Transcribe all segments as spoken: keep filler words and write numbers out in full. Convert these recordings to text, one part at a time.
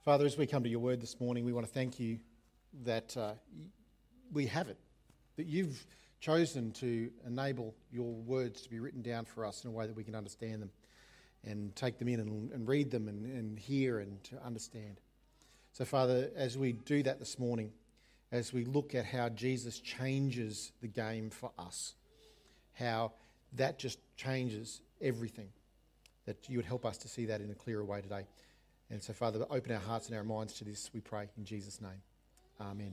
Father, as we come to your word this morning, we want to thank you that uh, we have it, that you've chosen to enable your words to be written down for us in a way that we can understand them and take them in and, and read them and, and hear and to understand. So, Father, as we do that this morning, as we look at how Jesus changes the game for us, how that just changes everything, that you would help us to see that in a clearer way today. And so, Father, open our hearts and our minds to this, we pray, in Jesus' name. Amen.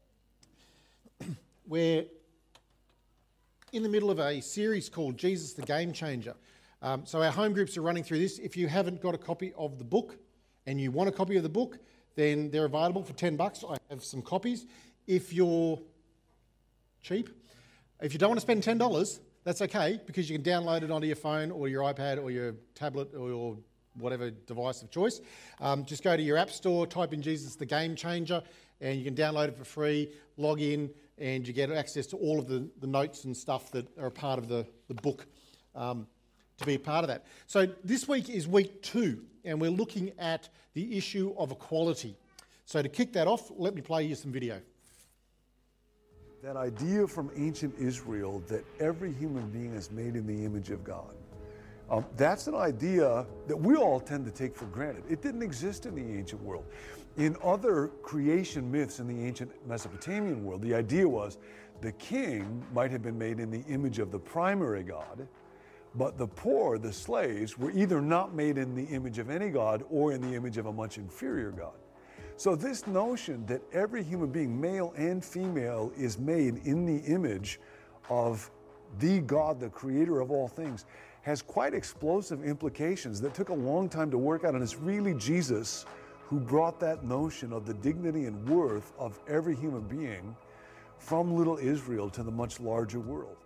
We're in the middle of a series called Jesus the Game Changer. Um, so our home groups are running through this. If you haven't got a copy of the book and you want a copy of the book, then they're available for ten bucks. I have some copies. If you're cheap, if you don't want to spend ten dollars, that's okay, because you can download it onto your phone or your iPad or your tablet or your whatever device of choice. Um, just go to your app store, type in Jesus the Game Changer, and you can download it for free, log in, and you get access to all of the, the notes and stuff that are a part of the, the book um, to be a part of that. So this week is week two, and we're looking at the issue of equality. So to kick that off, let me play you some video. That idea from ancient Israel that every human being is made in the image of God. Um, that's an idea that we all tend to take for granted. It didn't exist in the ancient world. In other creation myths in the ancient Mesopotamian world, the idea was the king might have been made in the image of the primary god, but the poor, the slaves, were either not made in the image of any god or in the image of a much inferior god. So this notion that every human being, male and female, is made in the image of the God, the creator of all things, has quite explosive implications that took a long time to work out, and it's really Jesus who brought that notion of the dignity and worth of every human being from little Israel to the much larger world.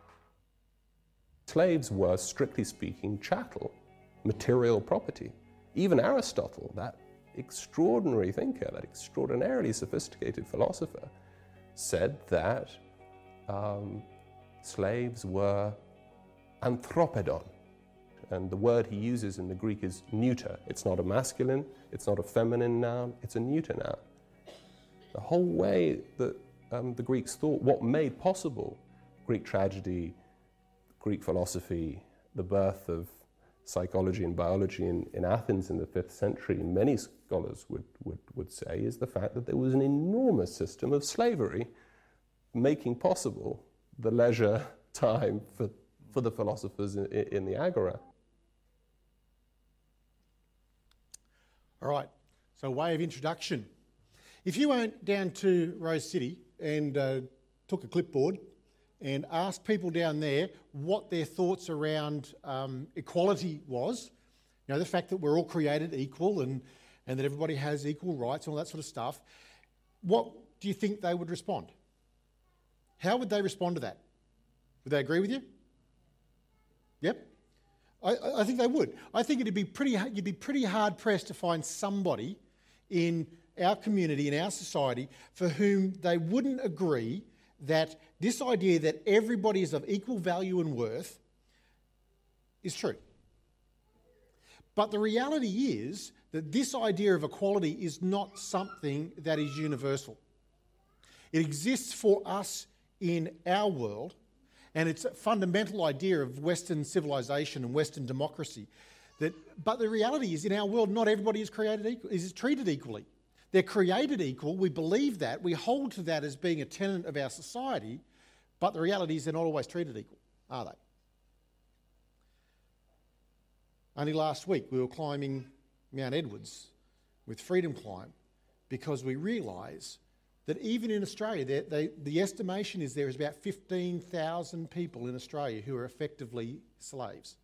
Slaves were, strictly speaking, chattel, material property. Even Aristotle, that extraordinary thinker, that extraordinarily sophisticated philosopher, said that um, slaves were anthropedon, and the word he uses in the Greek is neuter. It's not a masculine, it's not a feminine noun, it's a neuter noun. The whole way that um, the Greeks thought, what made possible Greek tragedy, Greek philosophy, the birth of psychology and biology in, in Athens in the fifth century, many scholars would, would, would say, is the fact that there was an enormous system of slavery making possible the leisure time for, for the philosophers in, in the Agora. All right, so way of introduction. If you went down to Rose City and uh, took a clipboard and asked people down there what their thoughts around um, equality was, you know, the fact that we're all created equal and, and that everybody has equal rights and all that sort of stuff, what do you think they would respond? How would they respond to that? Would they agree with you? Yep. I, I think they would. I think it'd be pretty, you'd be pretty hard pressed to find somebody in our community, in our society, for whom they wouldn't agree that this idea that everybody is of equal value and worth is true. But the reality is that this idea of equality is not something that is universal. It exists for us in our world, and it's a fundamental idea of Western civilization and Western democracy. That, but the reality is, in our world, not everybody is created equal, is treated equally. They're created equal, we believe that, we hold to that as being a tenet of our society, but the reality is they're not always treated equal, are they? Only last week we were climbing Mount Edwards with Freedom Climb because we realise that even in Australia, they, they, the estimation is there is about fifteen thousand people in Australia who are effectively slaves.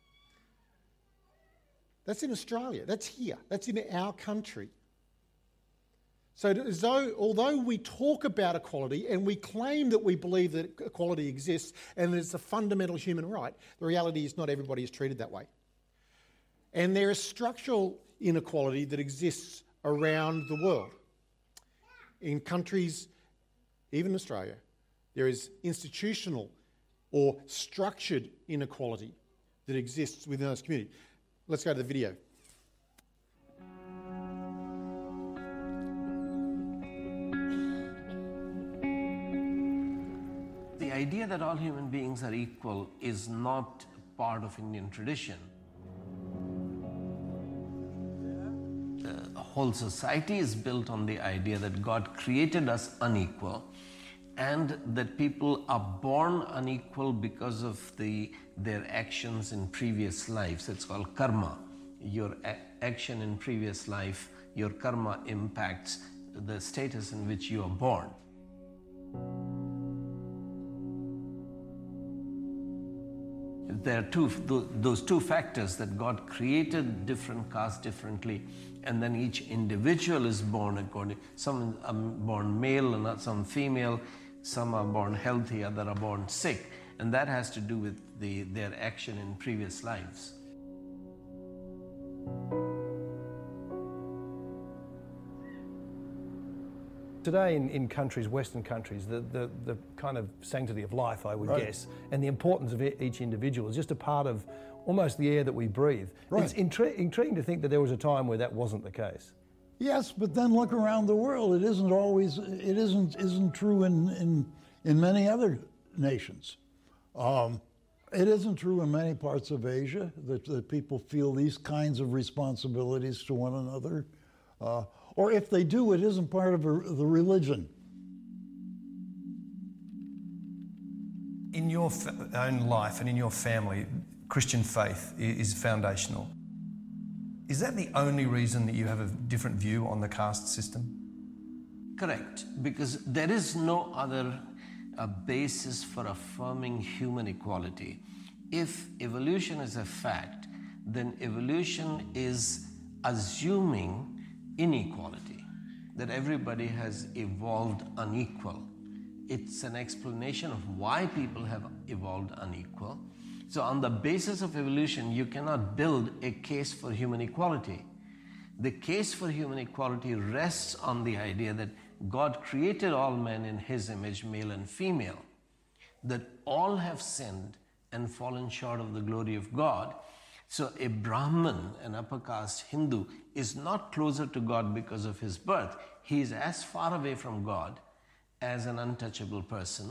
That's in Australia, that's here, that's in our country. So as though, although we talk about equality and we claim that we believe that equality exists and that it's a fundamental human right, the reality is not everybody is treated that way. And there is structural inequality that exists around the world. In countries, even Australia, there is institutional or structured inequality that exists within those communities. Let's go to the video. idea that all human beings are equal is not part of Indian tradition. The whole society is built on the idea that God created us unequal, and that people are born unequal because of the, their actions in previous lives. It's called karma. Your a- action in previous life, your karma impacts the status in which you are born. There are two, those two factors, that God created different castes differently, and then each individual is born according. Some are born male and some female, some are born healthy, others are born sick, and that has to do with the, their action in previous lives. Today in, in countries, Western countries, the, the, the kind of sanctity of life, I would Right. guess, and the importance of e- each individual is just a part of almost the air that we breathe. Right. It's intri- intriguing to think that there was a time where that wasn't the case. Yes, but then look around the world. It isn't always. It isn't isn't true in in, in many other nations. Um, it isn't true in many parts of Asia that, that people feel these kinds of responsibilities to one another, uh, or if they do, it isn't part of a, the religion. In your f- own life and in your family, Christian faith i- is foundational. Is that the only reason that you have a different view on the caste system? Correct, because there is no other uh, basis for affirming human equality. If evolution is a fact, then evolution is assuming inequality, that everybody has evolved unequal. It's an explanation of why people have evolved unequal. So on the basis of evolution, you cannot build a case for human equality. The case for human equality rests on the idea that God created all men in His image, male and female, that all have sinned and fallen short of the glory of God. So a Brahmin, an upper caste Hindu, is not closer to God because of his birth. He is as far away from God as an untouchable person.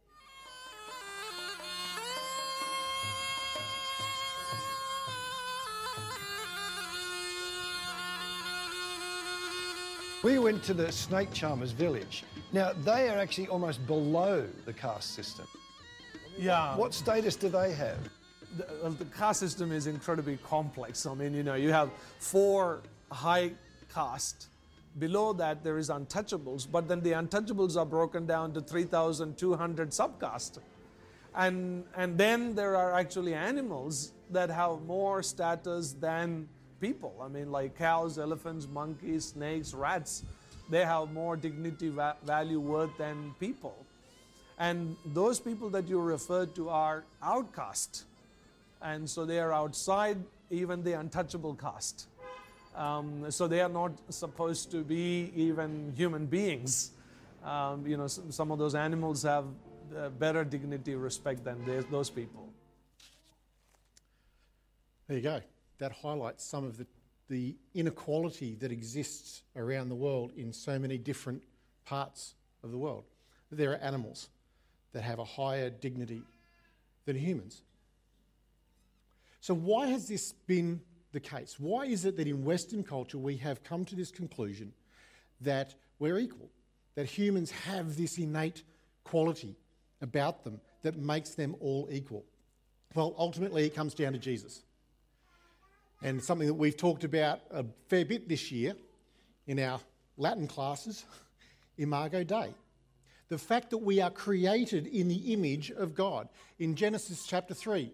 We went to the snake charmers village. Now, they are actually almost below the caste system. Yeah. What status do they have? The, uh, the caste system is incredibly complex. I mean, you know, you have four high caste. Below that, there is untouchables, but then the untouchables are broken down to three thousand two hundred subcaste. And, and then there are actually animals that have more status than people. I mean, like cows, elephants, monkeys, snakes, rats. They have more dignity, va- value, worth than people. And those people that you referred to are outcast. And so they are outside even the untouchable caste. Um, so they are not supposed to be even human beings. Um, you know, some, some of those animals have uh, better dignity, respect than they, those people. There you go. That highlights some of the, the inequality that exists around the world in so many different parts of the world. There are animals that have a higher dignity than humans. So why has this been the case? Why is it that in Western culture we have come to this conclusion that we're equal, that humans have this innate quality about them that makes them all equal? Well, ultimately it comes down to Jesus. And something that we've talked about a fair bit this year in our Latin classes, Imago Dei. The fact that we are created in the image of God. In Genesis chapter three,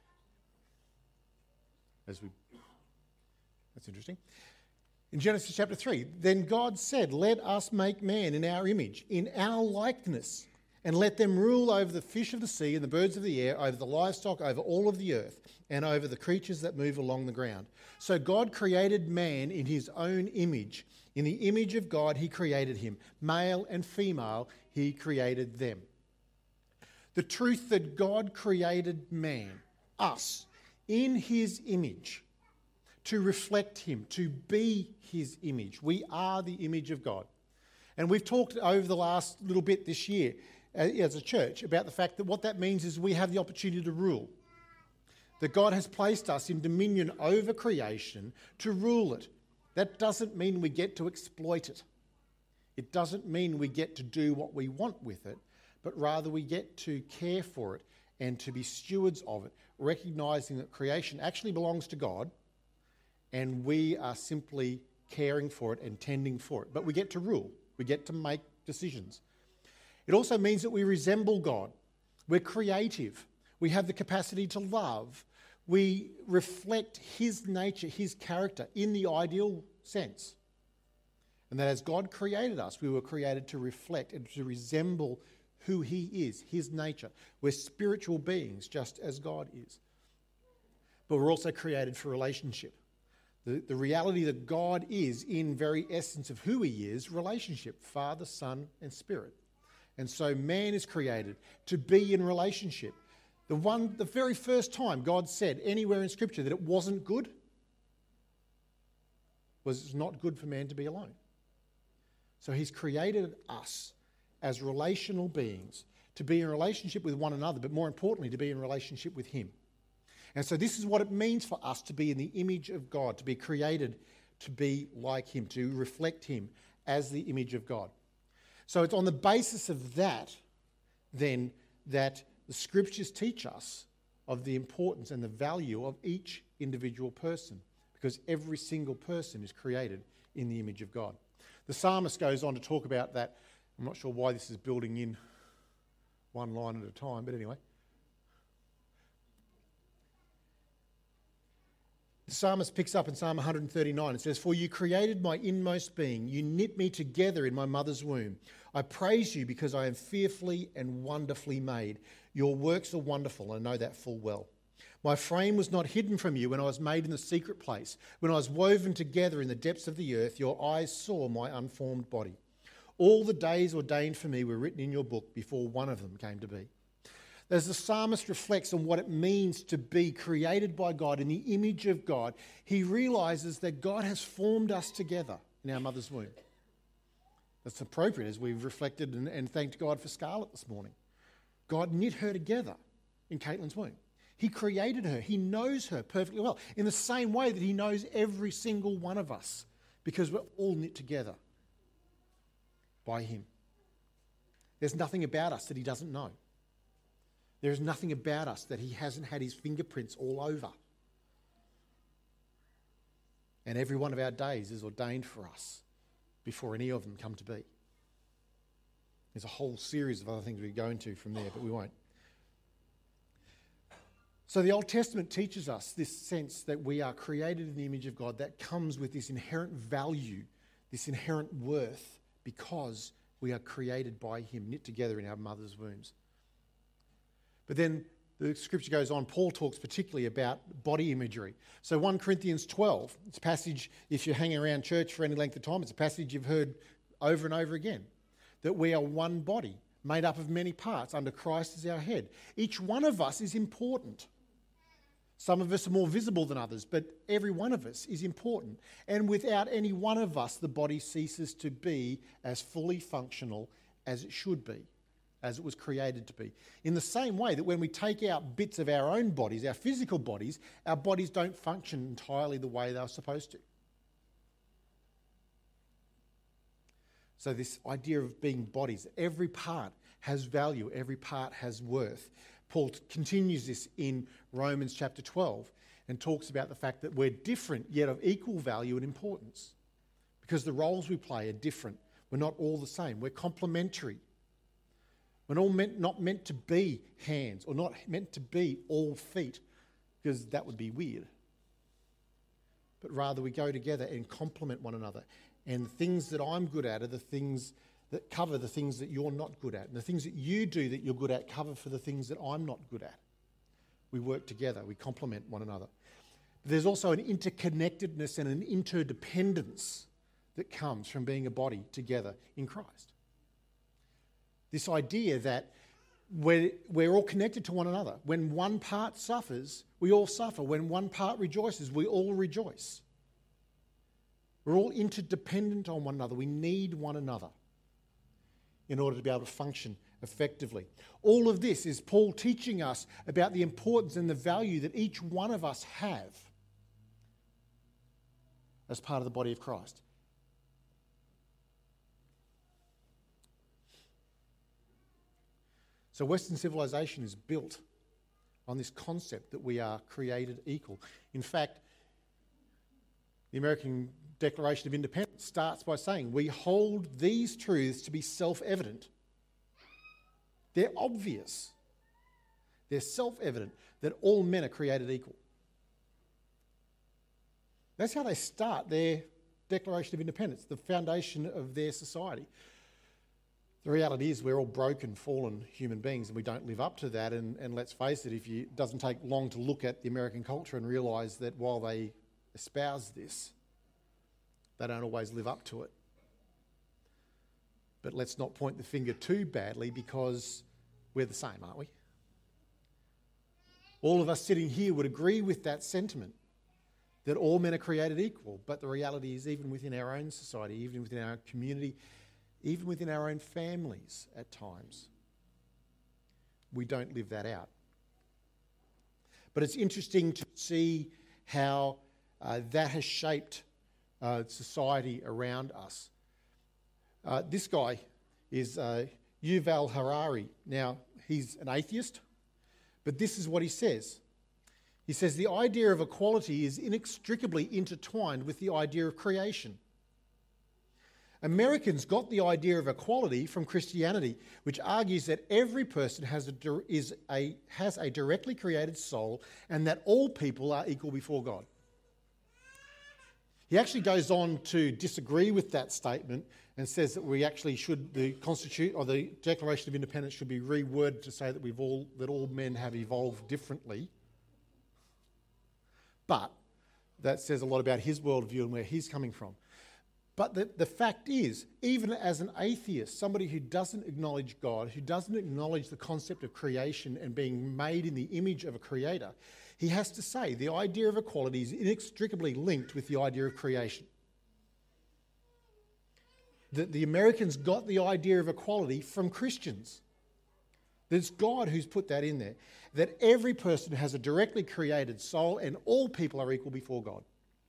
as we, that's interesting. In Genesis chapter three, then God said, "Let us make man in our image, in our likeness, and let them rule over the fish of the sea and the birds of the air, over the livestock, over all of the earth, and over the creatures that move along the ground." So God created man in his own image. In the image of God, he created him. Male and female, he created them. The truth that God created man, us, in his image, to reflect him, to be his image. We are the image of God. And we've talked over the last little bit this year as a church about the fact that what that means is we have the opportunity to rule. That God has placed us in dominion over creation to rule it. That doesn't mean we get to exploit it. It doesn't mean we get to do what we want with it, but rather we get to care for it and to be stewards of it, recognising that creation actually belongs to God and we are simply caring for it and tending for it. But we get to rule. We get to make decisions. It also means that we resemble God. We're creative. We have the capacity to love. We reflect his nature, his character in the ideal sense. And that as God created us, we were created to reflect and to resemble who he is, his nature. We're spiritual beings, just as God is. But we're also created for relationship. The, the reality that God is, in very essence of who he is, relationship, Father, Son, and Spirit. And so man is created to be in relationship. The one, the very first time God said anywhere in Scripture that it wasn't good was it's not good for man to be alone. So he's created us as relational beings to be in relationship with one another, but more importantly, to be in relationship with him. And so this is what it means for us to be in the image of God, to be created to be like him, to reflect him as the image of God. So it's on the basis of that, then, that the Scriptures teach us of the importance and the value of each individual person, because every single person is created in the image of God. The psalmist goes on to talk about that. I'm not sure why this is building in one line at a time, but anyway. The psalmist picks up in Psalm one thirty-nine. It says, "For you created my inmost being. You knit me together in my mother's womb. I praise you because I am fearfully and wonderfully made. Your works are wonderful, and I know that full well. My frame was not hidden from you when I was made in the secret place. When I was woven together in the depths of the earth, your eyes saw my unformed body. All the days ordained for me were written in your book before one of them came to be." As the psalmist reflects on what it means to be created by God in the image of God, he realises that God has formed us together in our mother's womb. That's appropriate as we've reflected and, and thanked God for Scarlett this morning. God knit her together in Caitlin's womb. He created her. He knows her perfectly well, in the same way that he knows every single one of us, because we're all knit together by him. There's nothing about us that he doesn't know. There is nothing about us that he hasn't had his fingerprints all over. And every one of our days is ordained for us before any of them come to be. There's a whole series of other things we could go into from there, but we won't. So the Old Testament teaches us this sense that we are created in the image of God that comes with this inherent value, this inherent worth, because we are created by him, knit together in our mother's wombs. But then the Scripture goes on, Paul talks particularly about body imagery. So First Corinthians twelve, it's a passage, if you hang around church for any length of time, it's a passage you've heard over and over again, that we are one body, made up of many parts, under Christ as our head. Each one of us is important. Some of us are more visible than others, but every one of us is important. And without any one of us, the body ceases to be as fully functional as it should be, as it was created to be. In the same way that when we take out bits of our own bodies, our physical bodies, our bodies don't function entirely the way they're supposed to. So this idea of being bodies, every part has value, every part has worth. Paul continues this in Romans chapter twelve and talks about the fact that we're different yet of equal value and importance, because the roles we play are different. We're not all the same. We're complementary. We're all meant, not meant to be hands or not meant to be all feet, because that would be weird. But rather we go together and complement one another. And the things that I'm good at are the things that cover the things that you're not good at. And the things that you do that you're good at cover for the things that I'm not good at. We work together. We complement one another. But there's also an interconnectedness and an interdependence that comes from being a body together in Christ. This idea that we're, we're all connected to one another. When one part suffers, we all suffer. When one part rejoices, we all rejoice. We're all interdependent on one another. We need one another in order to be able to function effectively. All of this is Paul teaching us about the importance and the value that each one of us have as part of the body of Christ. So Western civilization is built on this concept that we are created equal. In fact, the American Declaration of Independence starts by saying, we hold these truths to be self-evident. They're obvious. They're self-evident that all men are created equal. That's how they start their Declaration of Independence, the foundation of their society. The reality is we're all broken, fallen human beings, and we don't live up to that. And, and let's face it, if you, it doesn't take long to look at the American culture and realise that while they espouse this, they don't always live up to it. But let's not point the finger too badly, because we're the same, aren't we? All of us sitting here would agree with that sentiment, that all men are created equal. But the reality is, even within our own society, even within our community, even within our own families at times, we don't live that out. But it's interesting to see how uh, that has shaped uh, society around us. Uh, this guy is uh, Yuval Harari. Now, he's an atheist, but this is what he says. He says, the idea of equality is inextricably intertwined with the idea of creation. Americans got the idea of equality from Christianity, which argues that every person has a, is a, has a directly created soul and that all people are equal before God. He actually goes on to disagree with that statement and says that we actually should, the Constitution or the Declaration of Independence should be reworded to say that we've all that all men have evolved differently. But that says a lot about his worldview and where he's coming from. But the, the fact is, even as an atheist, somebody who doesn't acknowledge God, who doesn't acknowledge the concept of creation and being made in the image of a creator, he has to say the idea of equality is inextricably linked with the idea of creation. The, the Americans got the idea of equality from Christians. There's God who's put that in there, that every person has a directly created soul and all people are equal before God.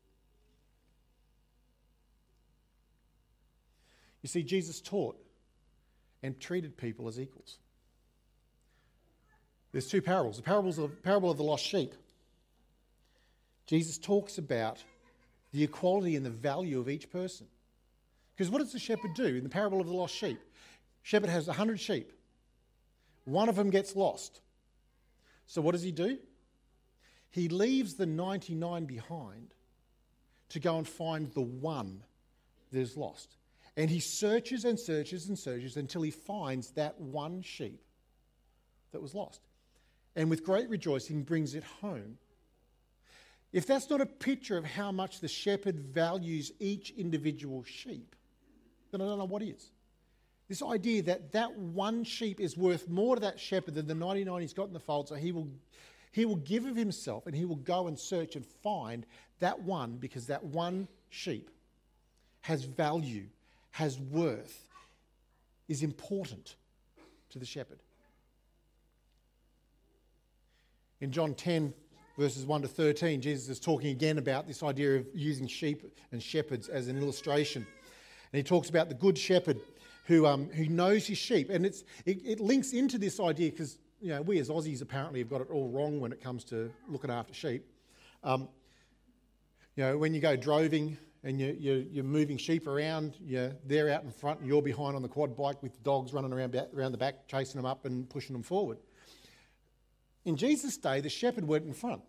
You see, Jesus taught and treated people as equals. There's two parables. The parables of, parable of the lost sheep. Jesus talks about the equality and the value of each person. Because what does the shepherd do in the parable of the lost sheep? Shepherd has a hundred sheep. One of them gets lost. So what does he do? He leaves the ninety-nine behind to go and find the one that is lost. And he searches and searches and searches until he finds that one sheep that was lost. And with great rejoicing brings it home. If that's not a picture of how much the shepherd values each individual sheep, then I don't know what is. This idea that that one sheep is worth more to that shepherd than the ninety-nine he's got in the fold, so he will, he will give of himself and he will go and search and find that one, because that one sheep has value, has worth, is important to the shepherd. In John ten, verses one to thirteen, Jesus is talking again about this idea of using sheep and shepherds as an illustration. And he talks about the good shepherd who um, who knows his sheep. And it's it, it links into this idea because, you know, we as Aussies apparently have got it all wrong when it comes to looking after sheep. Um, you know, when you go droving and you, you, you're moving sheep around, you're, they're out in front and you're behind on the quad bike with the dogs running around, around the back, chasing them up and pushing them forward. In Jesus' day, the shepherd went in front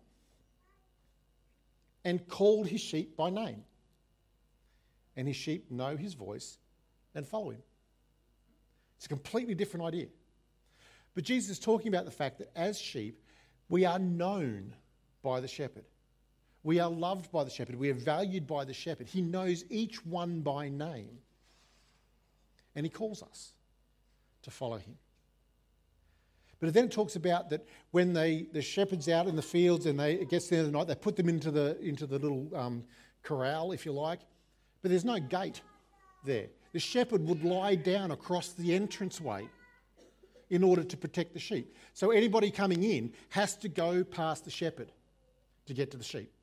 and called his sheep by name. And his sheep know his voice and follow him. It's a completely different idea. But Jesus is talking about the fact that as sheep, we are known by the shepherd. We are loved by the shepherd. We are valued by the shepherd. He knows each one by name. And he calls us to follow him. But then it talks about that when they the shepherd's out in the fields and they it gets there the night, they put them into the into the little um, corral, if you like. But there's no gate there. The shepherd would lie down across the entranceway in order to protect the sheep. So anybody coming in has to go past the shepherd to get to the sheep.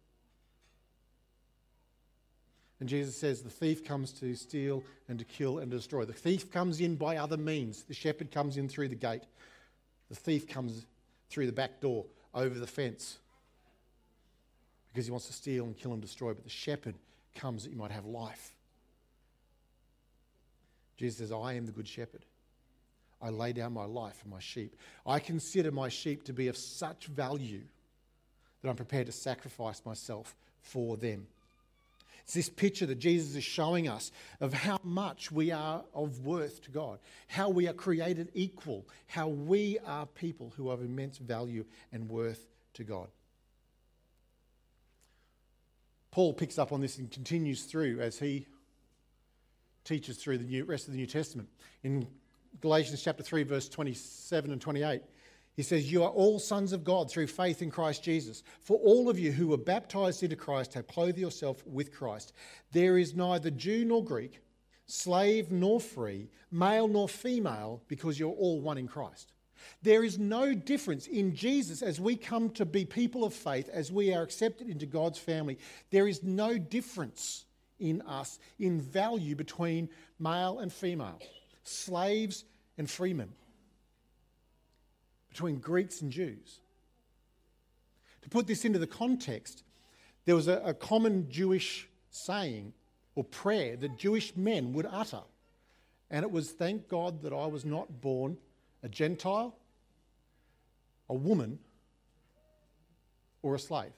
And Jesus says the thief comes to steal and to kill and to destroy. The thief comes in by other means. The shepherd comes in through the gate. The thief comes through the back door, over the fence, because he wants to steal and kill and destroy. But the shepherd comes that you might have life. Jesus says, I am the good shepherd. I lay down my life for my sheep. I consider my sheep to be of such value that I'm prepared to sacrifice myself for them. It's this picture that Jesus is showing us of how much we are of worth to God, how we are created equal, how we are people who are of immense value and worth to God. Paul picks up on this and continues through as he teaches through the new, rest of the New Testament. In Galatians chapter three, verse twenty-seven and twenty-eight, he says, you are all sons of God through faith in Christ Jesus. For all of you who were baptized into Christ have clothed yourself with Christ. There is neither Jew nor Greek, slave nor free, male nor female, because you're all one in Christ. There is no difference in Jesus as we come to be people of faith, as we are accepted into God's family. There is no difference in us in value between male and female, slaves and freemen, between Greeks and Jews. To put this into the context, there was a, a common Jewish saying or prayer that Jewish men would utter, and it was, thank God that I was not born a Gentile, a woman, or a slave.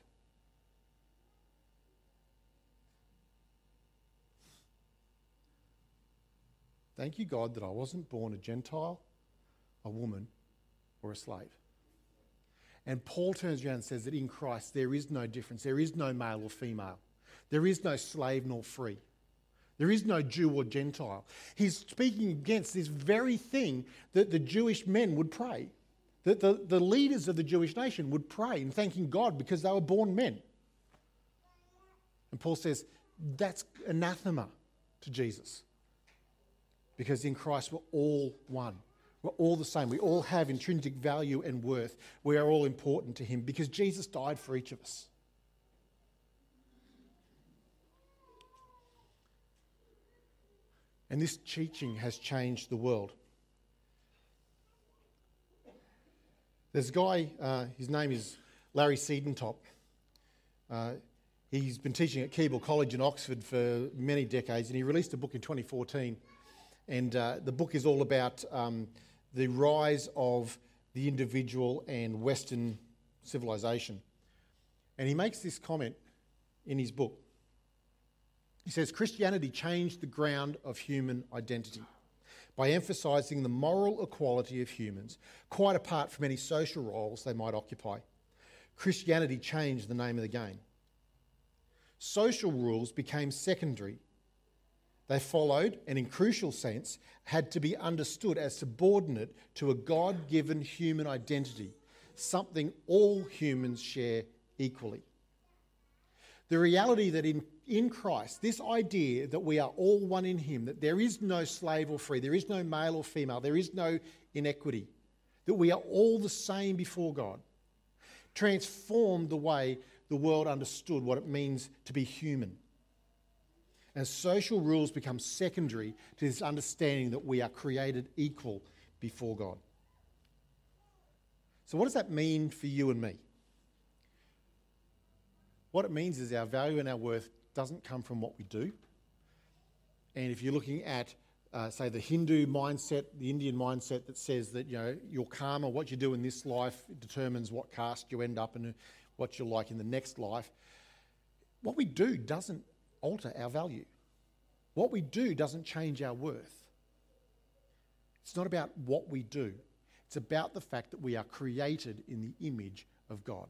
Thank you, God, that I wasn't born a Gentile, a woman, or a slave. And Paul turns around and says that in Christ there is no difference. There is no male or female. There is no slave nor free. There is no Jew or Gentile. He's speaking against this very thing that the Jewish men would pray, that the, the leaders of the Jewish nation would pray in thanking God because they were born men. And Paul says that's anathema to Jesus, because in Christ we're all one. We're all the same. We all have intrinsic value and worth. We are all important to him because Jesus died for each of us. And this teaching has changed the world. There's a guy, uh, his name is Larry Siedentop. Uh, he's been teaching at Keble College in Oxford for many decades, and he released a book in twenty fourteen. And uh, the book is all about um, the rise of the individual and Western civilization. And he makes this comment in his book. He says, Christianity changed the ground of human identity by emphasising the moral equality of humans, quite apart from any social roles they might occupy. Christianity changed the name of the game. Social rules became secondary. They followed, and in crucial sense, had to be understood as subordinate to a God-given human identity, something all humans share equally. The reality that in, in Christ, this idea that we are all one in him, that there is no slave or free, there is no male or female, there is no inequity, that we are all the same before God, transformed the way the world understood what it means to be human. And social rules become secondary to this understanding that we are created equal before God. So what does that mean for you and me? What it means is our value and our worth doesn't come from what we do. And if you're looking at, uh, say, the Hindu mindset, the Indian mindset that says that, you know, your karma, what you do in this life, determines what caste you end up in, what you're like in the next life. What we do doesn't alter our value. What we do doesn't change our worth. It's not about what we do. It's about the fact that we are created in the image of God.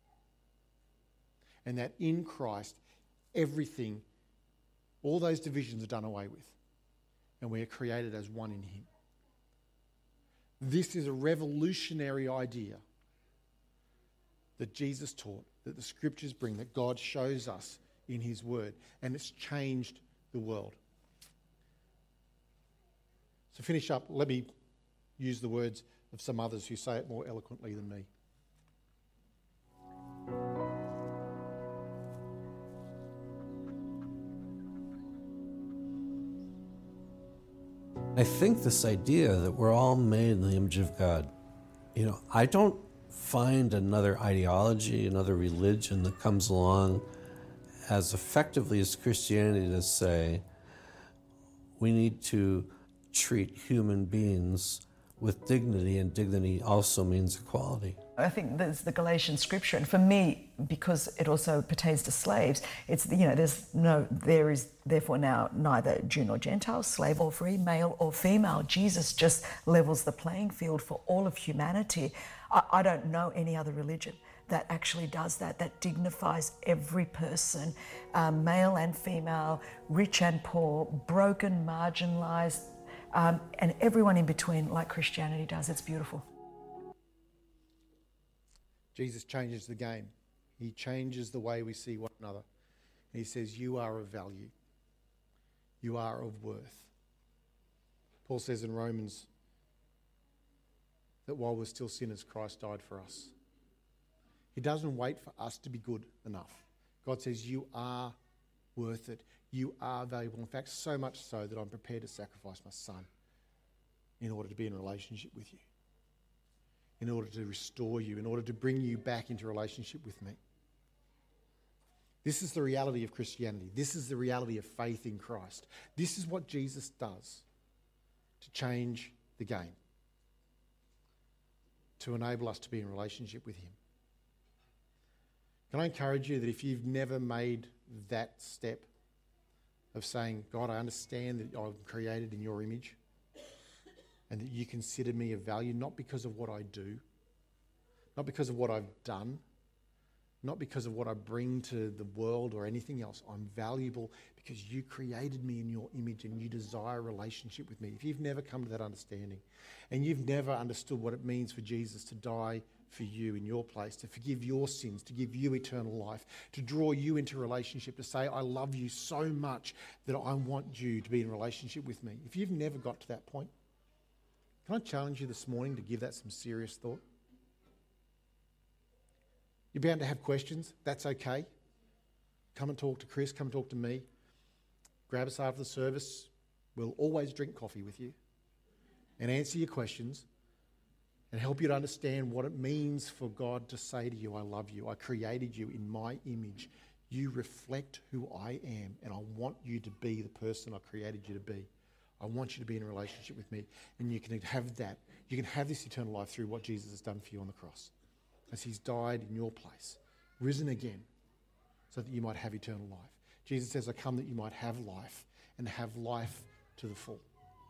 And that in Christ, everything, all those divisions are done away with. And we are created as one in him. This is a revolutionary idea that Jesus taught, that the scriptures bring, that God shows us in his word. And it's changed the world. So finish up, let me use the words of some others who say it more eloquently than me. I think this idea that we're all made in the image of God, you know, I don't find another ideology, another religion that comes along as effectively as Christianity to say we need to treat human beings with dignity, and dignity also means equality. I think there's the Galatian scripture, and for me, because it also pertains to slaves, it's, you know, there's no, there is therefore now neither Jew nor Gentile, slave or free, male or female. Jesus just levels the playing field for all of humanity. I, I don't know any other religion that actually does that, that dignifies every person, um, male and female, rich and poor, broken, marginalized, um, and everyone in between, like Christianity does. It's beautiful. Jesus changes the game. He changes the way we see one another. And he says, you are of value. You are of worth. Paul says in Romans that while we're still sinners, Christ died for us. He doesn't wait for us to be good enough. God says, you are worth it. You are valuable. In fact, so much so that I'm prepared to sacrifice my son in order to be in a relationship with you, in order to restore you, in order to bring you back into relationship with me. This is the reality of Christianity. This is the reality of faith in Christ. This is what Jesus does to change the game, to enable us to be in relationship with him. Can I encourage you that if you've never made that step of saying, God, I understand that I'm created in your image and that you consider me of value, not because of what I do, not because of what I've done, not because of what I bring to the world or anything else. I'm valuable because you created me in your image and you desire a relationship with me. If you've never come to that understanding and you've never understood what it means for Jesus to die for you in your place, to forgive your sins, to give you eternal life, to draw you into relationship, to say, I love you so much that I want you to be in relationship with me. If you've never got to that point, can I challenge you this morning to give that some serious thought? You're bound to have questions. That's okay. Come and talk to Chris. Come and talk to me. Grab us after the service. We'll always drink coffee with you and answer your questions and help you to understand what it means for God to say to you, I love you. I created you in my image. You reflect who I am, and I want you to be the person I created you to be. I want you to be in a relationship with me, and you can have that. You can have this eternal life through what Jesus has done for you on the cross, as he's died in your place, risen again, so that you might have eternal life. Jesus says, I come that you might have life, and have life to the full.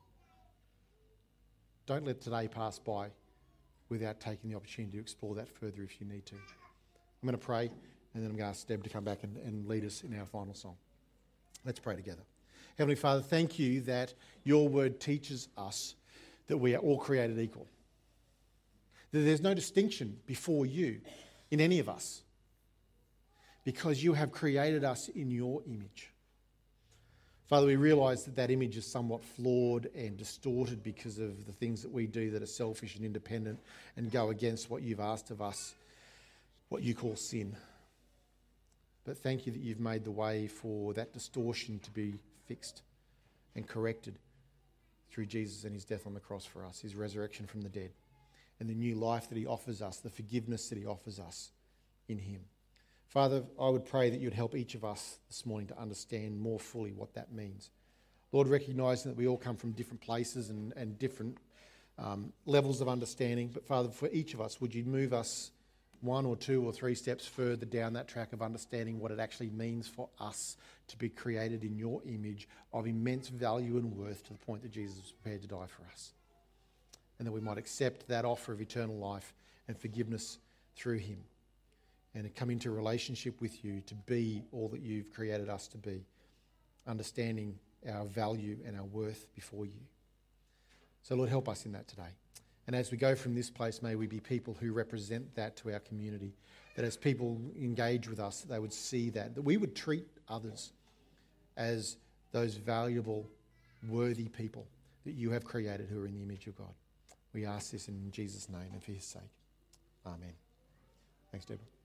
Don't let today pass by without taking the opportunity to explore that further if you need to. I'm going to pray, and then I'm going to ask Deb to come back and, and lead us in our final song. Let's pray together. Heavenly Father, thank you that your word teaches us that we are all created equal, that there's no distinction before you in any of us, because you have created us in your image. Father, we realise that that image is somewhat flawed and distorted because of the things that we do that are selfish and independent and go against what you've asked of us, what you call sin. But thank you that you've made the way for that distortion to be fixed and corrected through Jesus and his death on the cross for us, his resurrection from the dead, and the new life that he offers us, the forgiveness that he offers us in him. Father, I would pray that you'd help each of us this morning to understand more fully what that means. Lord, recognising that we all come from different places and, and different um, levels of understanding, but Father, for each of us, would you move us one or two or three steps further down that track of understanding what it actually means for us to be created in your image of immense value and worth, to the point that Jesus was prepared to die for us, and that we might accept that offer of eternal life and forgiveness through him, and to come into a relationship with you to be all that you've created us to be, understanding our value and our worth before you. So Lord, help us in that today. And as we go from this place, may we be people who represent that to our community, that as people engage with us, they would see that, that we would treat others as those valuable, worthy people that you have created who are in the image of God. We ask this in Jesus' name and for his sake. Amen. Thanks, Deborah.